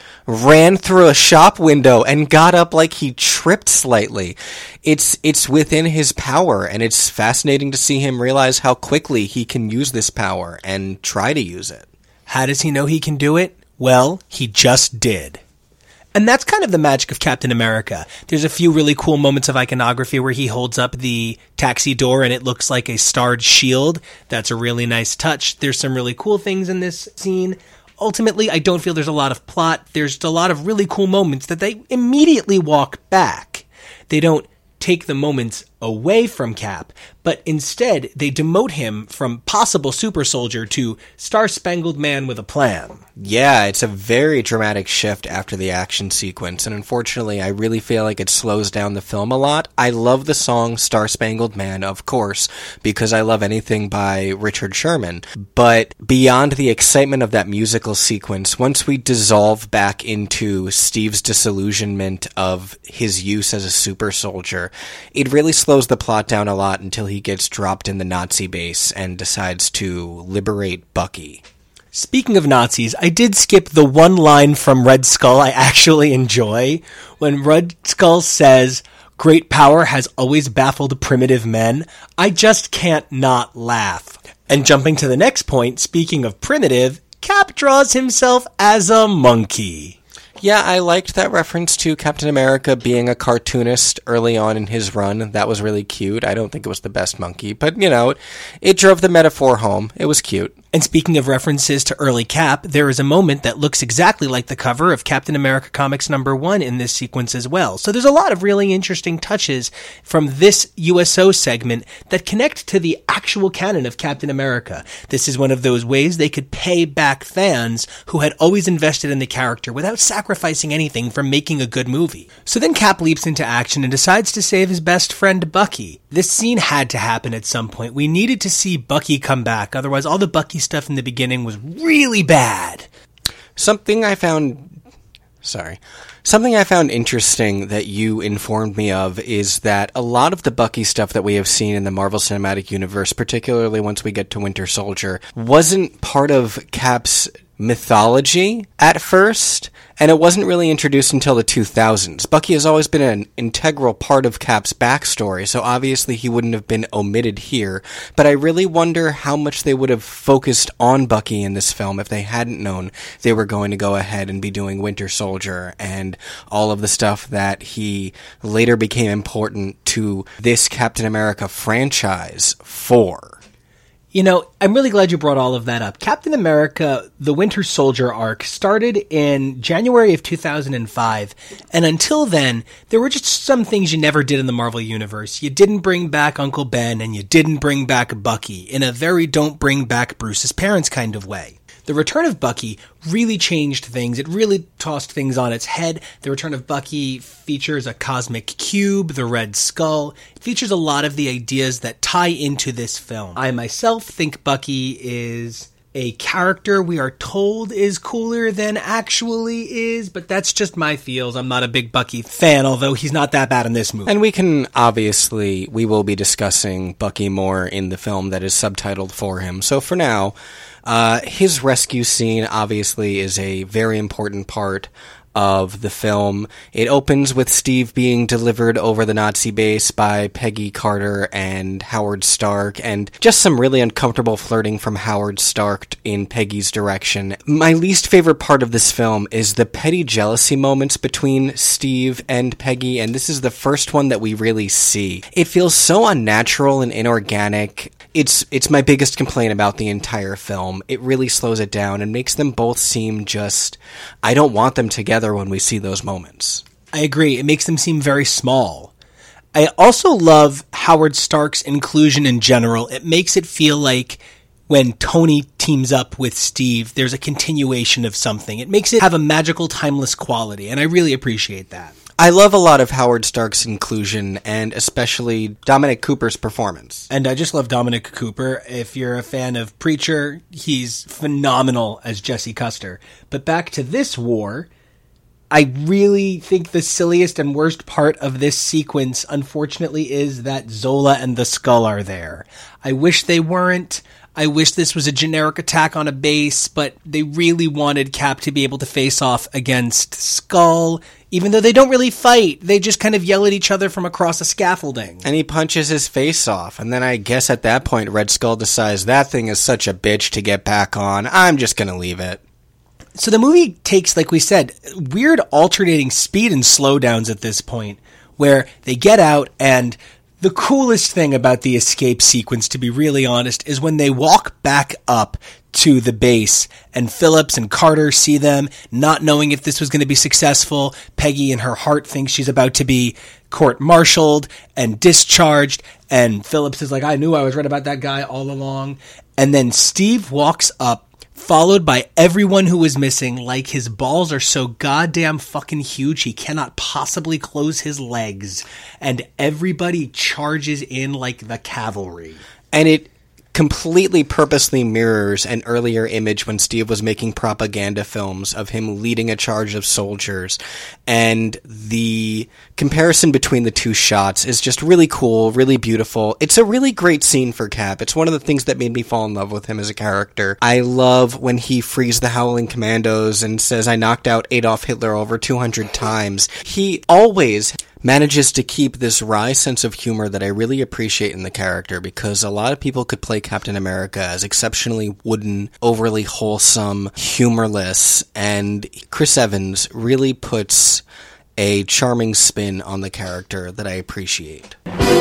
ran through a shop window and got up like he tripped slightly. It's it's within his power, and it's fascinating to see him realize how quickly he can use this power and try to use it. How does he know he can do it? Well, he just did. And that's kind of the magic of Captain America. There's a few really cool moments of iconography where he holds up the taxi door and it looks like a starred shield. That's a really nice touch. There's some really cool things in this scene. Ultimately, I don't feel there's a lot of plot. There's a lot of really cool moments that they immediately walk back. They don't take the moments away from Cap, but instead they demote him from possible super soldier to star-spangled man with a plan. Yeah, it's a very dramatic shift after the action sequence, and unfortunately I really feel like it slows down the film a lot. I love the song Star-Spangled Man, of course, because I love anything by Richard Sherman, but beyond the excitement of that musical sequence, once we dissolve back into Steve's disillusionment of his use as a super soldier, it really slows the plot down a lot until he gets dropped in the Nazi base and decides to liberate Bucky. Speaking of Nazis, I did skip the one line from Red Skull I actually enjoy. When Red Skull says, "Great power has always baffled primitive men," I just can't not laugh. And jumping to the next point, speaking of primitive, Cap draws himself as a monkey. Yeah, I liked that reference to Captain America being a cartoonist early on in his run. That was really cute. I don't think it was the best monkey, but, you know, it drove the metaphor home. It was cute. And speaking of references to early Cap, there is a moment that looks exactly like the cover of Captain America Comics number one in this sequence as well. So there's a lot of really interesting touches from this U S O segment that connect to the actual canon of Captain America. This is one of those ways they could pay back fans who had always invested in the character without sacrificing anything from making a good movie. So then Cap leaps into action and decides to save his best friend Bucky. This scene had to happen at some point. We needed to see Bucky come back, otherwise all the Bucky stuff in the beginning was really bad. Something I found... Sorry. Something I found interesting that you informed me of is that a lot of the Bucky stuff that we have seen in the Marvel Cinematic Universe, particularly once we get to Winter Soldier, wasn't part of Cap's mythology at first, and it wasn't really introduced until the two thousands. Bucky has always been an integral part of Cap's backstory, so obviously he wouldn't have been omitted here, but I really wonder how much they would have focused on Bucky in this film if they hadn't known they were going to go ahead and be doing Winter Soldier and all of the stuff that he later became important to this Captain America franchise for. You know, I'm really glad you brought all of that up. Captain America, the Winter Soldier arc, started in January of two thousand five, and until then, there were just some things you never did in the Marvel Universe. You didn't bring back Uncle Ben, and you didn't bring back Bucky, in a very don't bring back Bruce's parents kind of way. The return of Bucky really changed things. It really tossed things on its head. The return of Bucky features a cosmic cube, the Red Skull. It features a lot of the ideas that tie into this film. I myself think Bucky is a character we are told is cooler than actually is, but that's just my feels. I'm not a big Bucky fan, although he's not that bad in this movie. And we can, obviously, we will be discussing Bucky more in the film that is subtitled for him. So for now, Uh, his rescue scene obviously is a very important part of the film. It opens with Steve being delivered over the Nazi base by Peggy Carter and Howard Stark, and just some really uncomfortable flirting from Howard Stark in Peggy's direction. My least favorite part of this film is the petty jealousy moments between Steve and Peggy, and this is the first one that we really see. It feels so unnatural and inorganic. It's it's my biggest complaint about the entire film. It really slows it down and makes them both seem just... I don't want them together when we see those moments. I agree. It makes them seem very small. I also love Howard Stark's inclusion in general. It makes it feel like when Tony teams up with Steve, there's a continuation of something. It makes it have a magical, timeless quality, and I really appreciate that. I love a lot of Howard Stark's inclusion, and especially Dominic Cooper's performance. And I just love Dominic Cooper. If you're a fan of Preacher, he's phenomenal as Jesse Custer. But back to this war, I really think the silliest and worst part of this sequence, unfortunately, is that Zola and the Skull are there. I wish they weren't. I wish this was a generic attack on a base, but they really wanted Cap to be able to face off against Skull, even though they don't really fight. They just kind of yell at each other from across the scaffolding. And he punches his face off. And then I guess at that point, Red Skull decides that thing is such a bitch to get back on. I'm just going to leave it. So the movie takes, like we said, weird alternating speed and slowdowns at this point, where they get out, and the coolest thing about the escape sequence, to be really honest, is when they walk back up to the base, and Phillips and Carter see them, not knowing if this was going to be successful. Peggy in her heart thinks she's about to be court-martialed and discharged, and Phillips is like, I knew I was right about that guy all along. And then Steve walks up, followed by everyone who was missing, like his balls are so goddamn fucking huge he cannot possibly close his legs. And everybody charges in like the cavalry. And it completely purposely mirrors an earlier image when Steve was making propaganda films of him leading a charge of soldiers. And the comparison between the two shots is just really cool, really beautiful. It's a really great scene for Cap. It's one of the things that made me fall in love with him as a character. I love when he frees the Howling Commandos and says, I knocked out Adolf Hitler over two hundred times. He always manages to keep this wry sense of humor that I really appreciate in the character, because a lot of people could play Captain America as exceptionally wooden, overly wholesome, humorless, and Chris Evans really puts a charming spin on the character that I appreciate.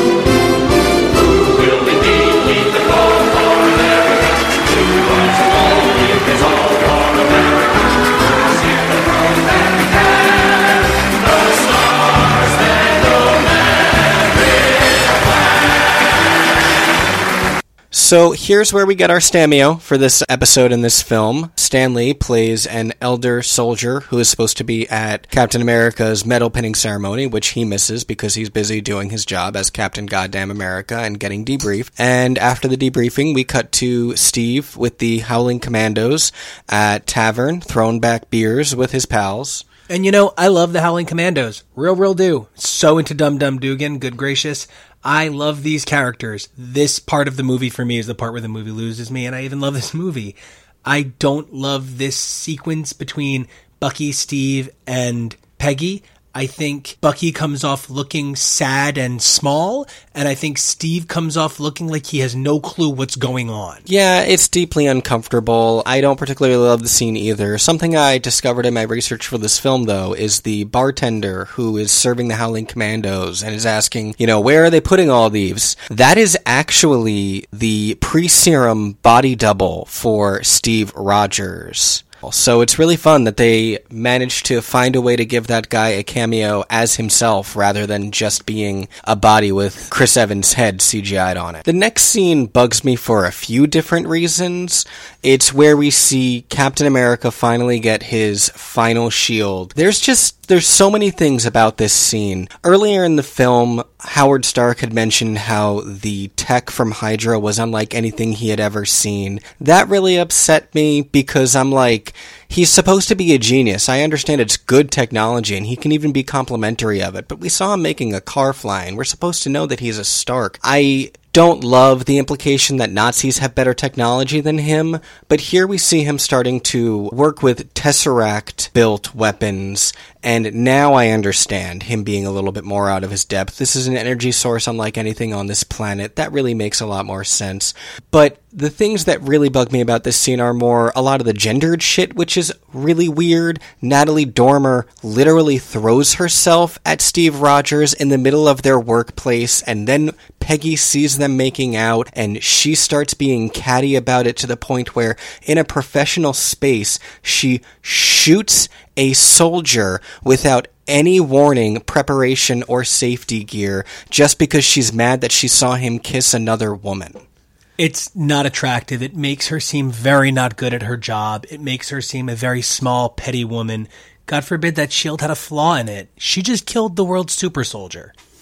So here's where we get our Stameo for this episode in this film. Stan Lee plays an elder soldier who is supposed to be at Captain America's medal pinning ceremony, which he misses because he's busy doing his job as Captain Goddamn America and getting debriefed. And after the debriefing, we cut to Steve with the Howling Commandos at tavern, throwing back beers with his pals. And you know, I love the Howling Commandos. Real, real do. So into Dum Dum Dugan, good gracious. I love these characters. This part of the movie for me is the part where the movie loses me, and I even love this movie. I don't love this sequence between Bucky, Steve, and Peggy. I think Bucky comes off looking sad and small, and I think Steve comes off looking like he has no clue what's going on. Yeah, it's deeply uncomfortable. I don't particularly love the scene either. Something I discovered in my research for this film, though, is the bartender who is serving the Howling Commandos and is asking, you know, where are they putting all these? That is actually the pre-serum body double for Steve Rogers. So it's really fun that they managed to find a way to give that guy a cameo as himself rather than just being a body with Chris Evans' head C G I'd on it. The next scene bugs me for a few different reasons. It's where we see Captain America finally get his final shield. There's just, there's so many things about this scene. Earlier in the film, Howard Stark had mentioned how the tech from Hydra was unlike anything he had ever seen. That really upset me because I'm like, he's supposed to be a genius. I understand it's good technology and he can even be complimentary of it, but we saw him making a car fly and we're supposed to know that he's a Stark. I don't love the implication that Nazis have better technology than him, but here we see him starting to work with Tesseract-built weapons, and now I understand him being a little bit more out of his depth. This is an energy source unlike anything on this planet. That really makes a lot more sense. But the things that really bug me about this scene are more a lot of the gendered shit, which is really weird. Natalie Dormer literally throws herself at Steve Rogers in the middle of their workplace, and then Peggy sees them making out, and she starts being catty about it to the point where, in a professional space, she shoots a soldier without any warning, preparation, or safety gear, just because she's mad that she saw him kiss another woman. It's not attractive. It makes her seem very not good at her job. It makes her seem a very small, petty woman. God forbid that shield had a flaw in it. She just killed the world's super soldier.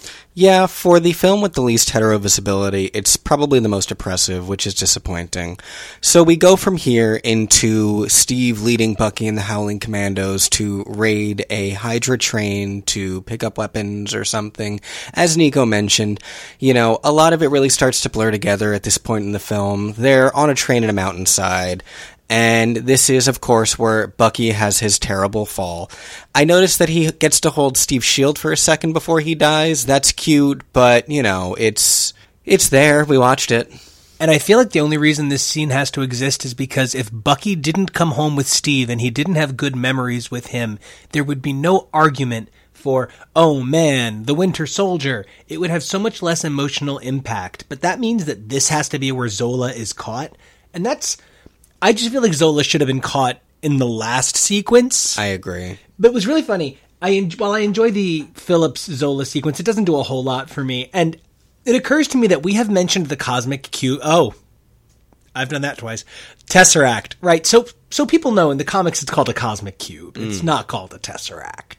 Yeah, for the film with the least hetero visibility, it's probably the most oppressive, which is disappointing. So we go from here into Steve leading Bucky and the Howling Commandos to raid a Hydra train to pick up weapons or something. As Nico mentioned, you know, a lot of it really starts to blur together at this point in the film. They're on a train in a mountainside. And this is, of course, where Bucky has his terrible fall. I noticed that he gets to hold Steve's shield for a second before he dies. That's cute, but, you know, it's it's there. We watched it. And I feel like the only reason this scene has to exist is because if Bucky didn't come home with Steve and he didn't have good memories with him, there would be no argument for, oh man, the Winter Soldier. It would have so much less emotional impact. But that means that this has to be where Zola is caught. And that's... I just feel like Zola should have been caught in the last sequence. I agree. But it was really funny. I While I enjoy the Phillips Zola sequence, it doesn't do a whole lot for me. And it occurs to me that we have mentioned the Cosmic Cube. Oh, I've done that twice. Tesseract, right? So, so people know in the comics it's called a Cosmic Cube. It's mm. not called a Tesseract.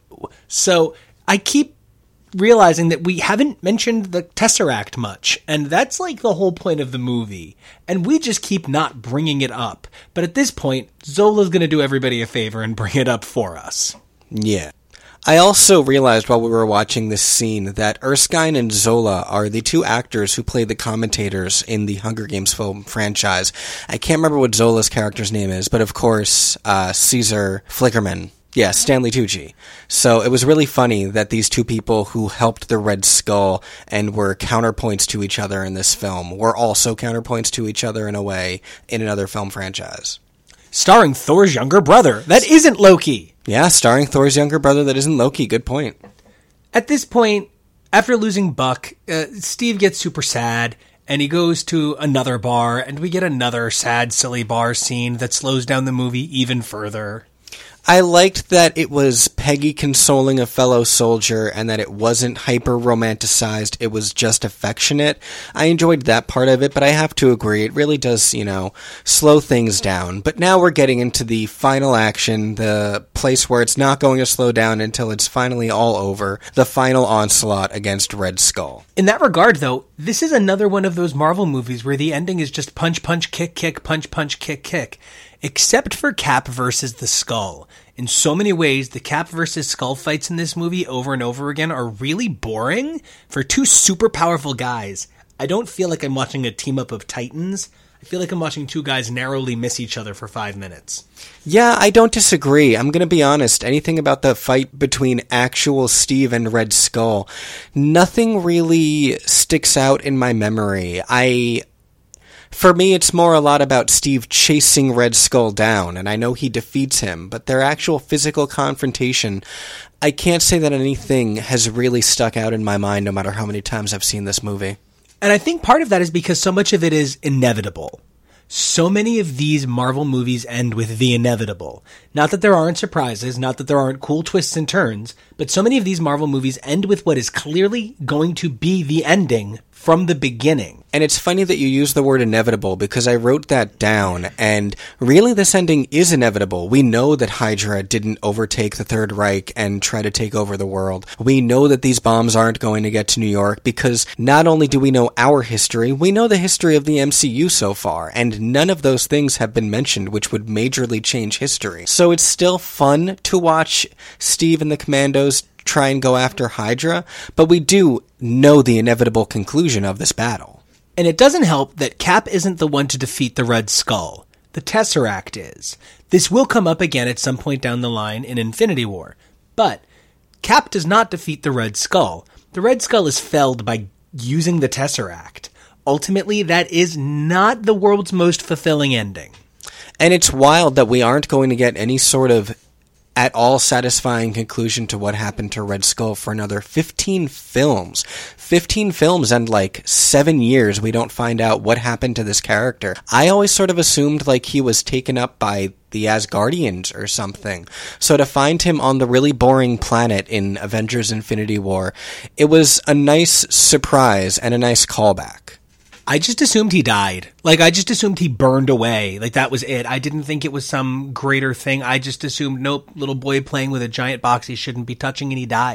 So I keep realizing that we haven't mentioned the Tesseract much, and that's like the whole point of the movie, and we just keep not bringing it up. But at this point, Zola's going to do everybody a favor and bring it up for us. Yeah. I also realized while we were watching this scene that Erskine and Zola are the two actors who play the commentators in the Hunger Games film franchise. I can't remember what Zola's character's name is, but of course, uh, Caesar Flickerman. Yeah, Stanley Tucci. So it was really funny that these two people who helped the Red Skull and were counterpoints to each other in this film were also counterpoints to each other in a way in another film franchise. Starring Thor's younger brother. That isn't Loki. Yeah, starring Thor's younger brother that isn't Loki. Good point. At this point, after losing Buck, uh, Steve gets super sad, and he goes to another bar, and we get another sad, silly bar scene that slows down the movie even further. I liked that it was Peggy consoling a fellow soldier and that it wasn't hyper-romanticized, it was just affectionate. I enjoyed that part of it, but I have to agree, it really does, you know, slow things down. But now we're getting into the final action, the place where it's not going to slow down until it's finally all over, the final onslaught against Red Skull. In that regard, though, this is another one of those Marvel movies where the ending is just punch, punch, kick, kick, punch, punch, kick, kick. Except for Cap versus the Skull. In so many ways, the Cap versus Skull fights in this movie over and over again are really boring for two super powerful guys. I don't feel like I'm watching a team-up of Titans. I feel like I'm watching two guys narrowly miss each other for five minutes. Yeah, I don't disagree. I'm going to be honest. Anything about the fight between actual Steve and Red Skull, nothing really sticks out in my memory. I... For me, it's more a lot about Steve chasing Red Skull down, and I know he defeats him, but their actual physical confrontation, I can't say that anything has really stuck out in my mind no matter how many times I've seen this movie. And I think part of that is because so much of it is inevitable. So many of these Marvel movies end with the inevitable. Not that there aren't surprises, not that there aren't cool twists and turns, but so many of these Marvel movies end with what is clearly going to be the ending from the beginning. And it's funny that you use the word inevitable because I wrote that down, and really this ending is inevitable. We know that Hydra didn't overtake the Third Reich and try to take over the world. We know that these bombs aren't going to get to New York because not only do we know our history, we know the history of the M C U so far, and none of those things have been mentioned which would majorly change history. So it's still fun to watch Steve and the Commandos try and go after Hydra, but we do know the inevitable conclusion of this battle. And it doesn't help that Cap isn't the one to defeat the Red Skull. The Tesseract is. This will come up again at some point down the line in Infinity War. But Cap does not defeat the Red Skull. The Red Skull is felled by using the Tesseract. Ultimately, that is not the world's most fulfilling ending. And it's wild that we aren't going to get any sort of at all satisfying conclusion to what happened to Red Skull for another fifteen films. fifteen films and like seven years we don't find out what happened to this character. I always sort of assumed like he was taken up by the Asgardians or something. So to find him on the really boring planet in Avengers Infinity War, it was a nice surprise and a nice callback. I just assumed he died. Like, I just assumed he burned away. Like, that was it. I didn't think it was some greater thing. I just assumed, nope, little boy playing with a giant box he shouldn't be touching, and he died.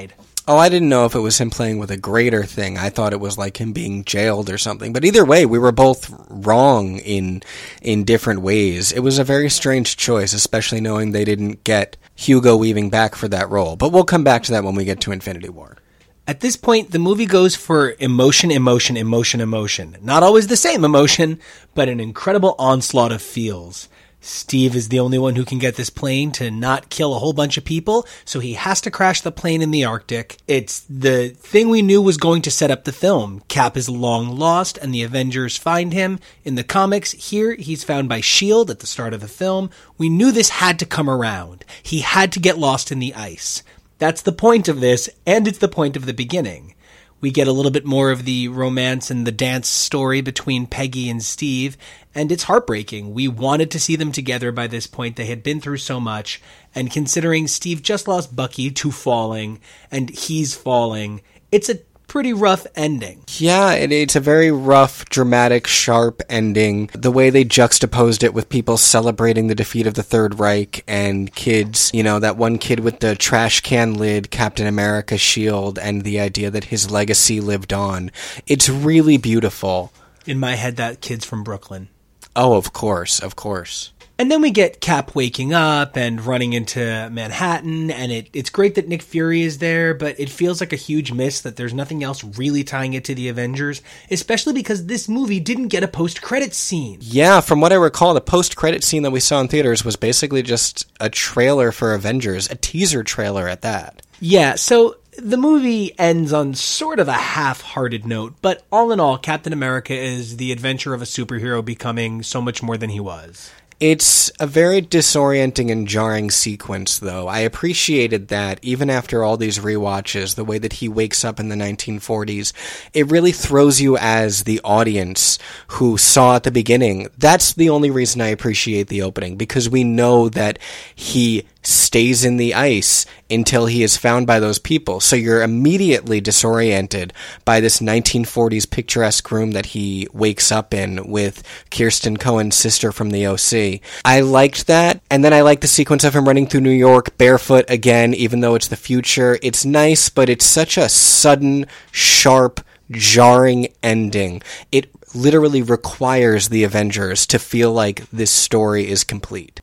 Oh, I didn't know if it was him playing with a greater thing. I thought it was like him being jailed or something. But either way, we were both wrong in in different ways. It was a very strange choice, especially knowing they didn't get Hugo Weaving back for that role. But we'll come back to that when we get to Infinity War. At this point, the movie goes for emotion, emotion, emotion, emotion. Not always the same emotion, but an incredible onslaught of feels. Steve is the only one who can get this plane to not kill a whole bunch of people, so he has to crash the plane in the Arctic. It's the thing we knew was going to set up the film. Cap is long lost, and the Avengers find him. In the comics, here, he's found by S H I E L D at the start of the film. We knew this had to come around. He had to get lost in the ice. That's the point of this, and it's the point of the beginning. We get a little bit more of the romance and the dance story between Peggy and Steve, and it's heartbreaking. We wanted to see them together by this point. They had been through so much, and considering Steve just lost Bucky to falling, and he's falling, it's a pretty rough ending. Yeah, it, it's a very rough, dramatic, sharp ending. The way they juxtaposed it with people celebrating the defeat of the Third Reich and kids, you know, that one kid with the trash can lid, Captain America shield, and the idea that his legacy lived on. It's really beautiful. In my head, that kid's from Brooklyn. Oh, of course, of course. And then we get Cap waking up and running into Manhattan, and it, it's great that Nick Fury is there, but it feels like a huge miss that there's nothing else really tying it to the Avengers, especially because this movie didn't get a post-credits scene. Yeah, from what I recall, the post-credits scene that we saw in theaters was basically just a trailer for Avengers, a teaser trailer at that. Yeah, so the movie ends on sort of a half-hearted note, but all in all, Captain America is the adventure of a superhero becoming so much more than he was. It's a very disorienting and jarring sequence, though. I appreciated that, even after all these rewatches, the way that he wakes up in the nineteen forties, it really throws you as the audience who saw at the beginning. That's the only reason I appreciate the opening, because we know that he stays in the ice until he is found by those people. So you're immediately disoriented by this nineteen forties picturesque room that he wakes up in with Kirsten Cohen's sister from the O C. I liked that, and then I liked the sequence of him running through New York barefoot again, even though it's the future. It's nice, but it's such a sudden, sharp, jarring ending. It literally requires the Avengers to feel like this story is complete.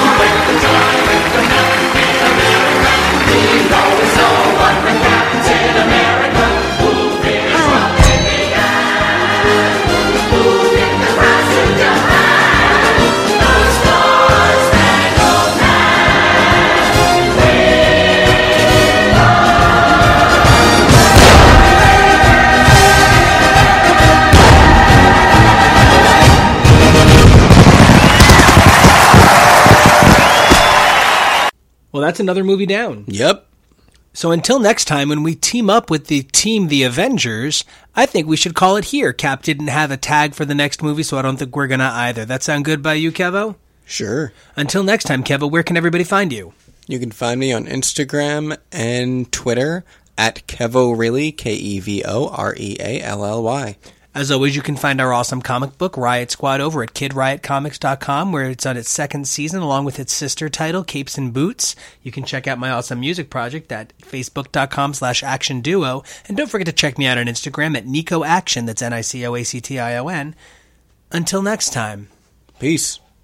Well, that's another movie down. Yep. So until next time, when we team up with the team The Avengers, I think we should call it here. Cap didn't have a tag for the next movie, so I don't think we're going to either. That sound good by you, Kevo? Sure. Until next time, Kevo, where can everybody find you? You can find me on Instagram and Twitter at KevoReally, K E V O R E A L L Y. As always, you can find our awesome comic book, Riot Squad, over at kid riot comics dot com, where it's on its second season, along with its sister title, Capes and Boots. You can check out my awesome music project at facebook.com slash action duo. And don't forget to check me out on Instagram at Nico Action, that's N I C O A C T I O N. Until next time. Peace.